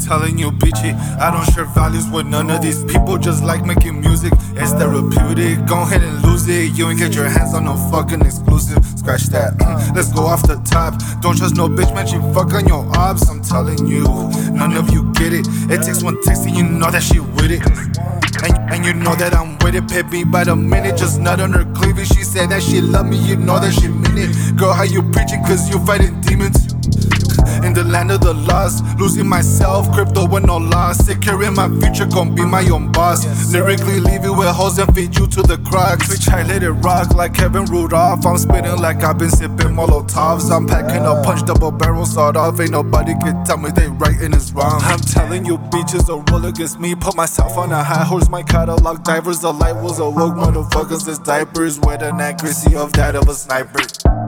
telling you, bitchy, I don't share values with none of these people. Just like making music, it's therapeutic. Go ahead and lose it. You ain't get your hands on no fucking exclusive. Scratch that. Let's go off the top. Don't trust no bitch, man. She fuck on your ops. I'm telling you, none of you get it. It takes one text and you know that she with it. And you know that I'm with it. Pay me by the minute, just nut on her cleavage. She said that she love me, you know that she mean it. Girl, how you preaching? Cause you fighting demons in the land of the lost, losing myself, crypto with no loss. Securing my future, gon' be my own boss. Lyrically leave you with holes and feed you to the crocs. Bitch, I let it rock like Kevin Rudolph. I'm spitting like I've been sipping Molotovs. I'm packing a punch, double barrel sawed off. Ain't nobody can tell me they right and it's wrong. I'm telling you, bitches a roll against me. Put myself on a high horse, my catalog divers. The light was awoke, motherfuckers. This diapers with an accuracy of that of a sniper.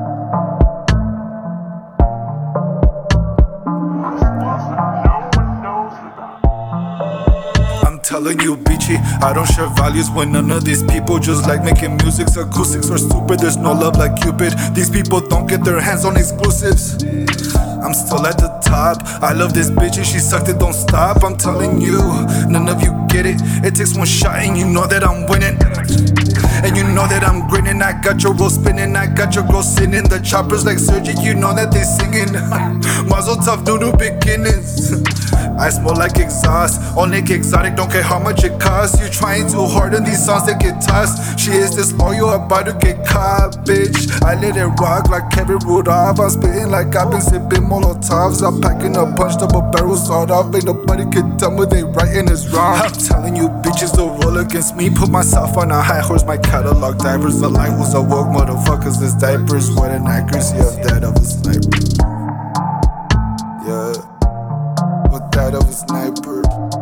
Telling you, bitchy, I don't share values with none of these people. Just like making music, acoustics are stupid. There's no love like Cupid. These people don't get their hands on exclusives. I'm still at the top. I love this bitch and she sucked it, don't stop. I'm telling you, none of you get it. It takes one shot and you know that I'm winning. And you know that I'm grinning. I got your roll spinning, I got your girl singing. The choppers like Sergi, you know that they singing. Mazel tov, new beginnings. I smell like exhaust, only exotic, don't care how much it costs. You trying too hard on these songs that get tossed. She is disloyal, about to get caught, bitch. I let it rock like Kevin Rudolph. I'm spitting like I've been sipping Molotovs. I'm packing a punch, double barrel sawed off. Ain't nobody can tell me they right and it's wrong. I'm telling you, bitches to roll against me. Put myself on a high horse, my catalog divers. The light was awoke, motherfuckers. This diapers with an accuracy of that of a sniper. Yeah. That of a sniper.